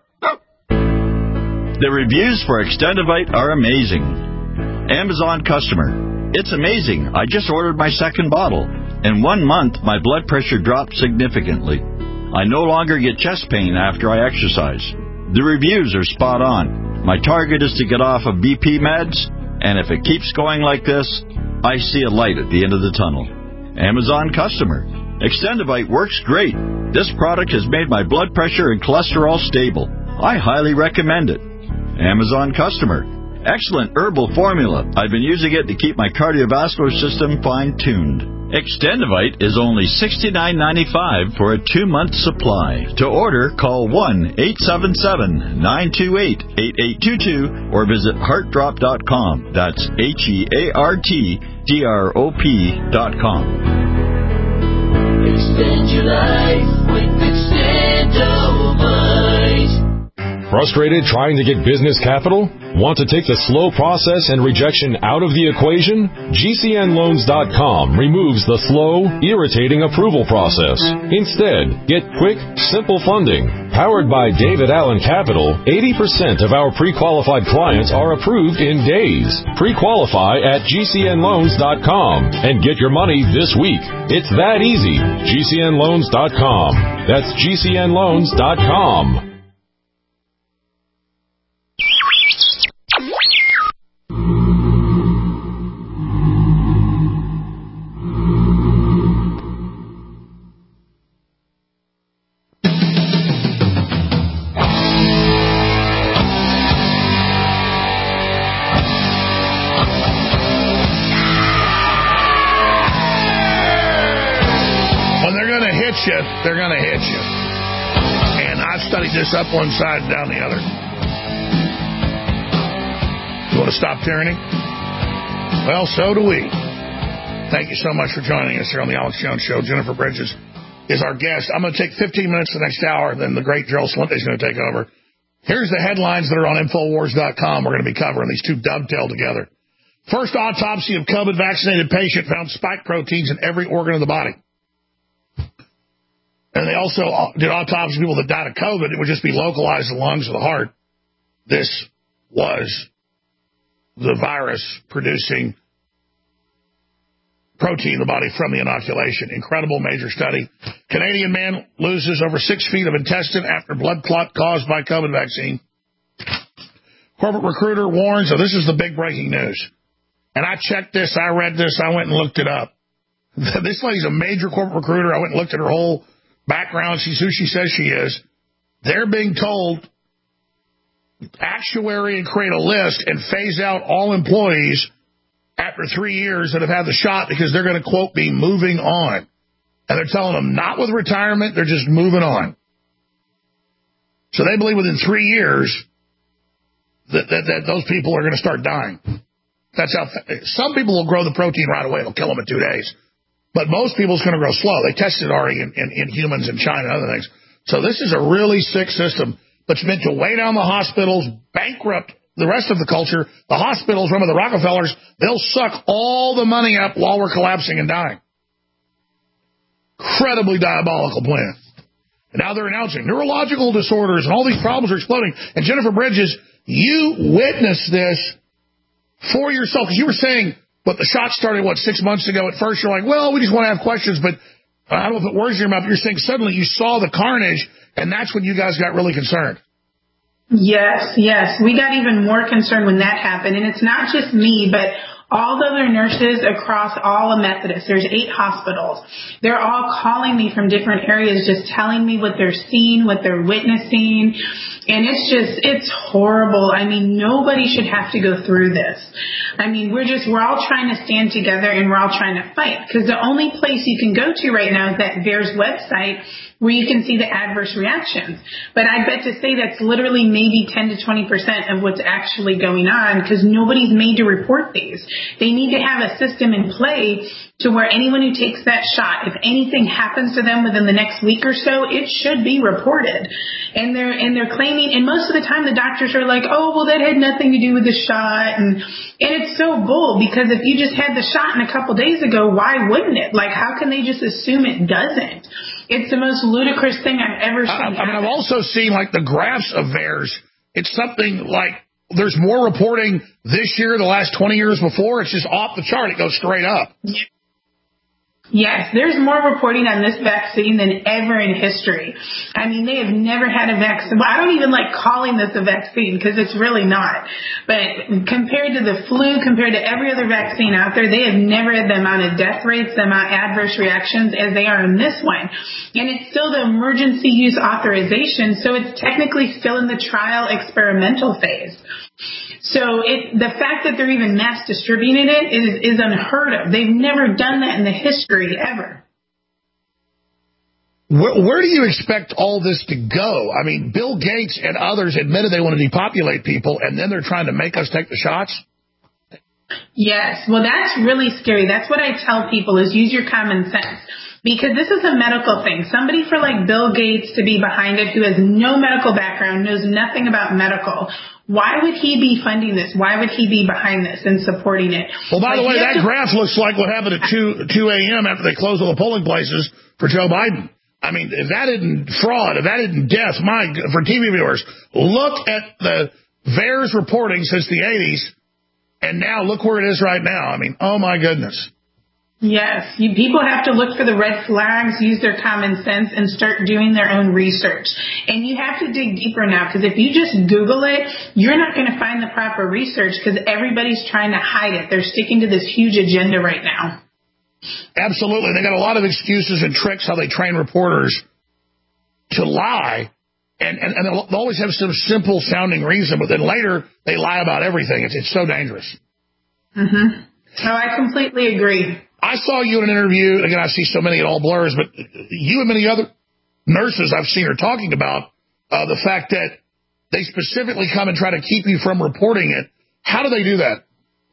The reviews for Extendivite are amazing. Amazon customer. It's amazing. I just ordered my second bottle. In one month, my blood pressure dropped significantly. I no longer get chest pain after I exercise. The reviews are spot on. My target is to get off of B P meds, and if it keeps going like this, I see a light at the end of the tunnel. Amazon customer. Extendivite works great. This product has made my blood pressure and cholesterol stable. I highly recommend it. Amazon customer. Excellent herbal formula. I've been using it to keep my cardiovascular system fine-tuned. Extendivite is only sixty-nine ninety-five for a two-month supply. To order, call one eight seven seven, nine two eight, eight eight two two or visit heart drop dot com. That's H E A R T D R O P dot com. Extend your life with Extendivite. Frustrated trying to get business capital? Want to take the slow process and rejection out of the equation? G C N loans dot com removes the slow, irritating approval process. Instead, get quick, simple funding. Powered by David Allen Capital, eighty percent of our pre-qualified clients are approved in days. Pre-qualify at G C N loans dot com and get your money this week. It's that easy. G C N loans dot com. That's G C N loans dot com. You, they're going to hit you. And I studied this up one side and down the other. You want to stop tyranny? Well, so do we. Thank you so much for joining us here on the Alex Jones Show. Jennifer Bridges is our guest. I'm going to take fifteen minutes the next hour, then the great Gerald Celente is going to take over. Here's the headlines that are on Infowars dot com. We're going to be covering. These two dovetail together. First autopsy of COVID-vaccinated patient found spike proteins in every organ of the body. And they also did autopsies of people that died of COVID. It would just be localized to the lungs or the heart. This was the virus producing protein in the body from the inoculation. Incredible major study. Canadian man loses over six feet of intestine after blood clot caused by COVID vaccine. Corporate recruiter warns, so this is the big breaking news. And I checked this, I read this, I went and looked it up. This lady's a major corporate recruiter. I went and looked at her whole background. She's who she says she is. They're being told actuary and create a list and phase out all employees after three years that have had the shot because they're going to, quote, be moving on. And they're telling them not with retirement, they're just moving on. So they believe within three years that, that, that those people are going to start dying. That's how some people will grow the protein right away. It'll kill them in two days. But most people it's going to grow slow. They tested it already in, in, in humans in China and other things. So this is a really sick system that's meant to weigh down the hospitals, bankrupt the rest of the culture. The hospitals, remember the Rockefellers, they'll suck all the money up while we're collapsing and dying. Incredibly diabolical plan. And now they're announcing neurological disorders and all these problems are exploding. And Jennifer Bridges, you witnessed this for yourself. Because you were saying, but the shot started, what, six months ago. At first you're like, well, we just want to have questions. But I don't know if it worries your mouth. You're saying suddenly you saw the carnage, and that's when you guys got really concerned. Yes, yes. We got even more concerned when that happened. And it's not just me, but all the other nurses across all of Methodist. There's eight hospitals. They're all calling me from different areas, just telling me what they're seeing, what they're witnessing. And it's just, it's horrible. I mean, nobody should have to go through this. I mean, we're just, we're all trying to stand together and we're all trying to fight. Because the only place you can go to right now is that VAERS website where you can see the adverse reactions. But I bet to say that's literally maybe ten to twenty percent of what's actually going on because nobody's made to report these. They need to have a system in play to where anyone who takes that shot, if anything happens to them within the next week or so, it should be reported. And they're, and they're claiming, and most of the time the doctors are like, oh, well, that had nothing to do with the shot. And, and it's so bull because if you just had the shot in a couple days ago, why wouldn't it? Like, how can they just assume it doesn't? It's the most ludicrous thing I've ever seen. I, I mean, I've also seen like the graphs of VAERS. It's something like there's more reporting this year, the last twenty years before. It's just off the chart. It goes straight up. Yes, there's more reporting on this vaccine than ever in history. I mean, they have never had a vaccine. Well, I don't even like calling this a vaccine because it's really not. But compared to the flu, compared to every other vaccine out there, they have never had the amount of death rates, the amount of adverse reactions as they are in this one. And it's still the emergency use authorization, so it's technically still in the trial experimental phase. So it, the fact that they're even mass distributing it is, is unheard of. They've never done that in the history ever. Where, where do you expect all this to go? I mean, Bill Gates and others admitted they want to depopulate people, and then they're trying to make us take the shots? Yes. Well, that's really scary. That's what I tell people is use your common sense. Because this is a medical thing. Somebody for like Bill Gates to be behind it who has no medical background, knows nothing about medical. Why would he be funding this? Why would he be behind this and supporting it? Well, by like, the way, that to- graph looks like what happened at two a.m. after they closed all the polling places for Joe Biden. I mean, if that isn't fraud, if that isn't death, my, for T V viewers, look at the VAERS reporting since the eighties, and now look where it is right now. I mean, oh my goodness. Yes, you, people have to look for the red flags, use their common sense, and start doing their own research. And you have to dig deeper now, because if you just Google it, you're not going to find the proper research, because everybody's trying to hide it. They're sticking to this huge agenda right now. Absolutely. They got a lot of excuses and tricks how they train reporters to lie, and, and, and they'll always have some simple-sounding reason, but then later they lie about everything. It's, it's so dangerous. Mm-hmm. Oh, I completely agree. I saw you in an interview. Again, I see so many, it all blurs, but you and many other nurses I've seen are talking about uh, the fact that they specifically come and try to keep you from reporting it. How do they do that?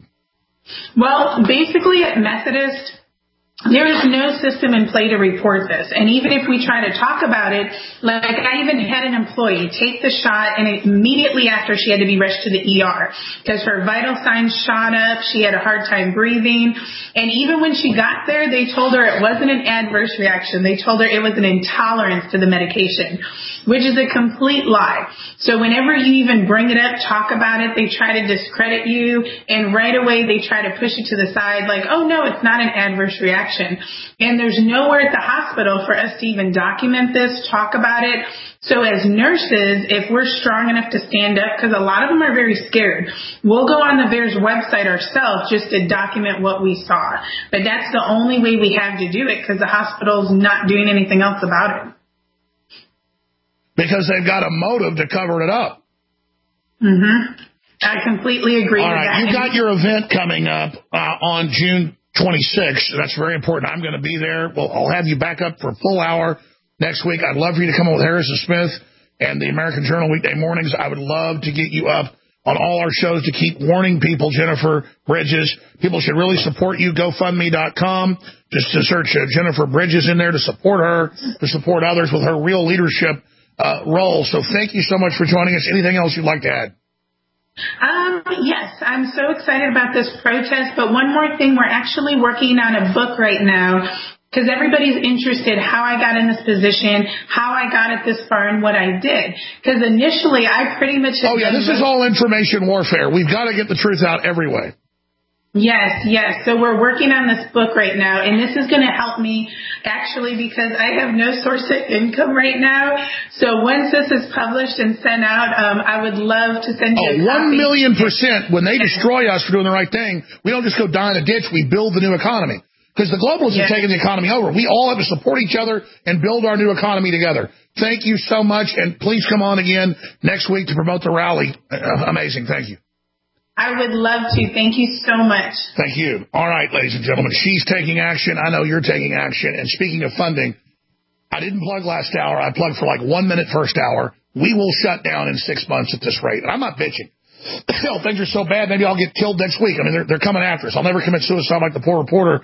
Well, basically at Methodist, there is no system in play to report this. And even if we try to talk about it, like I even had an employee take the shot and immediately after she had to be rushed to the E R because her vital signs shot up. She had a hard time breathing. And even when she got there, they told her it wasn't an adverse reaction. They told her it was an intolerance to the medication, which is a complete lie. So whenever you even bring it up, talk about it, they try to discredit you. And right away, they try to push it to the side like, oh, no, it's not an adverse reaction. And there's nowhere at the hospital for us to even document this, talk about it. So as nurses, if we're strong enough to stand up, because a lot of them are very scared, we'll go on the VAERS website ourselves just to document what we saw. But that's the only way we have to do it because the hospital's not doing anything else about it. Because they've got a motive to cover it up. Mm-hmm. I completely agree All with right, that. you got your event coming up uh, on June twenty-sixth. That's very important. I'm going to be there. Well, I'll have you back up for a full hour next week. I'd love for you to come on with Harrison Smith and the American Journal weekday mornings. I would love to get you up on all our shows to keep warning people, Jennifer Bridges. People should really support you. GoFundMe dot com. Just to search uh, Jennifer Bridges in there to support her, to support others with her real leadership uh, role. So thank you so much for joining us. Anything else you'd like to add? Um, yes, I'm so excited about this protest, but one more thing, we're actually working on a book right now because everybody's interested how I got in this position, how I got it this far, and what I did. Because initially, I pretty much... Oh, yeah, this is all information warfare. We've got to get the truth out every way. Yes, yes. So we're working on this book right now, and this is going to help me actually because I have no source of income right now. So once this is published and sent out, um, I would love to send you oh, a copy. One million percent. When they destroy us for doing the right thing, we don't just go die in a ditch. We build the new economy because the globalists yes. are taking the economy over. We all have to support each other and build our new economy together. Thank you so much, and please come on again next week to promote the rally. Uh, amazing. Thank you. I would love to. Thank you so much. Thank you. All right, ladies and gentlemen, she's taking action. I know you're taking action. And speaking of funding, I didn't plug last hour. I plugged for like one minute first hour. We will shut down in six months at this rate. And I'm not bitching. Hell, things are so bad, maybe I'll get killed next week. I mean, they're, they're coming after us. I'll never commit suicide like the poor reporter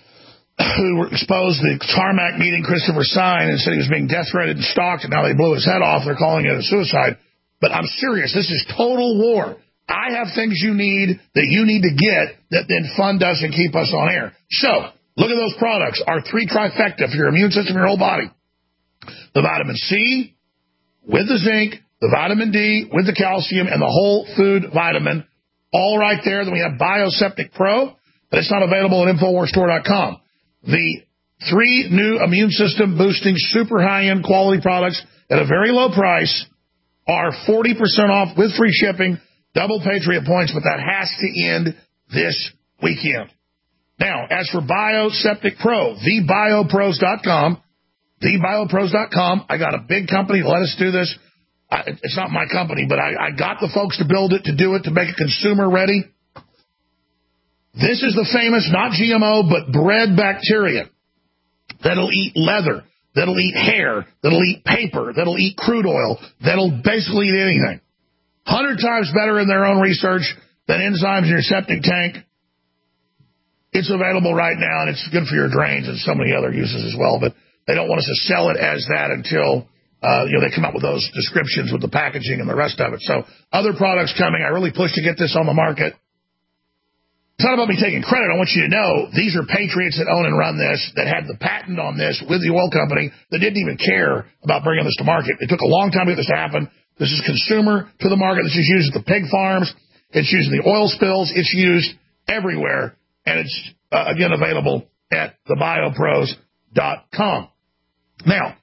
who exposed the tarmac meeting Christopher Sign and said he was being death threatened and stalked, and now they blew his head off. They're calling it a suicide. But I'm serious. This is total war. I have things you need that you need to get that then fund us and keep us on air. So, look at those products. Our three trifecta for your immune system, your whole body. The vitamin C with the zinc, the vitamin D with the calcium, and the whole food vitamin. All right there. Then we have Bioseptic Pro, but it's not available at Infowars Store dot com. The three new immune system boosting super high-end quality products at a very low price are forty percent off with free shipping. Double Patriot points, but that has to end this weekend. Now, as for Bioseptic Pro, the bio pros dot com, the bio pros dot com, I got a big company to let us do this. I, it's not my company, but I, I got the folks to build it, to do it, to make it consumer ready. This is the famous, not G M O, but bred bacteria that'll eat leather, that'll eat hair, that'll eat paper, that'll eat crude oil, that'll basically eat anything. Hundred times better in their own research than enzymes in your septic tank. It's available right now, and it's good for your drains and so many other uses as well. But they don't want us to sell it as that until uh, you know they come up with those descriptions with the packaging and the rest of it. So other products coming. I really pushed to get this on the market. It's not about me taking credit. I want you to know these are patriots that own and run this, that had the patent on this with the oil company, that didn't even care about bringing this to market. It took a long time to get this to happen. This is consumer to the market. This is used at the pig farms. It's used in the oil spills. It's used everywhere. And it's, uh, again, available at the bio pros dot com. Now,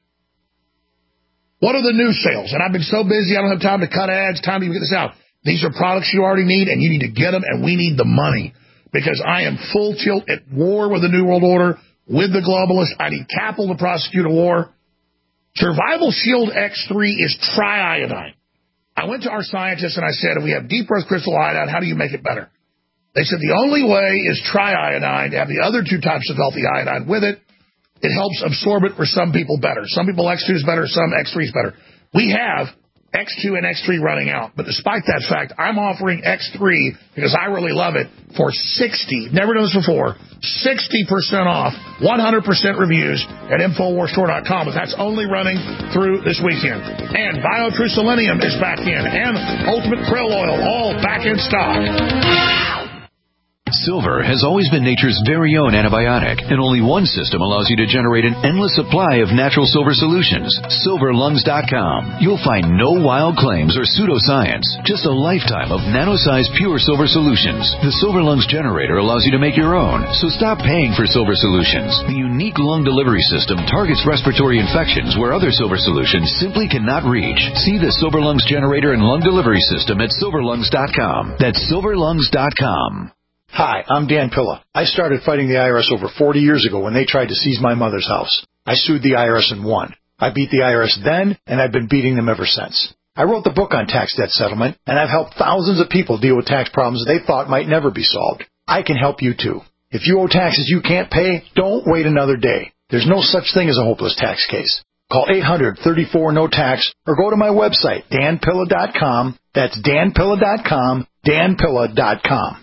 what are the new sales? And I've been so busy, I don't have time to cut ads, time to even get this out. These are products you already need, and you need to get them, and we need the money. Because I am full tilt at war with the New World Order, with the globalists. I need capital to prosecute a war. Survival Shield X three is triiodine. I went to our scientists and I said, if we have deep rose crystal iodine, how do you make it better? They said the only way is triiodine, to have the other two types of healthy iodine with it. It helps absorb it for some people better. Some people X two is better, some X three is better. We have X two and X three running out. But despite that fact, I'm offering X three, because I really love it, for sixty, never done this before, sixty percent off, one hundred percent reviews at Infowars Store dot com. But that's only running through this weekend. And BioTrue Selenium is back in, and Ultimate Krill Oil, all back in stock. Silver has always been nature's very own antibiotic, and only one system allows you to generate an endless supply of natural silver solutions. Silver Lungs dot com. You'll find no wild claims or pseudoscience, just a lifetime of nano-sized pure silver solutions. The Silver Lungs generator allows you to make your own, so stop paying for silver solutions. The unique lung delivery system targets respiratory infections where other silver solutions simply cannot reach. See the Silver Lungs generator and lung delivery system at Silver Lungs dot com. That's Silver Lungs dot com. Hi, I'm Dan Pilla. I started fighting the I R S over forty years ago when they tried to seize my mother's house. I sued the I R S and won. I beat the I R S then, and I've been beating them ever since. I wrote the book on tax debt settlement, and I've helped thousands of people deal with tax problems they thought might never be solved. I can help you too. If you owe taxes you can't pay, don't wait another day. There's no such thing as a hopeless tax case. Call eight hundred, thirty-four, no tax or go to my website, dan pilla dot com. That's dan pilla dot com, dan pilla dot com.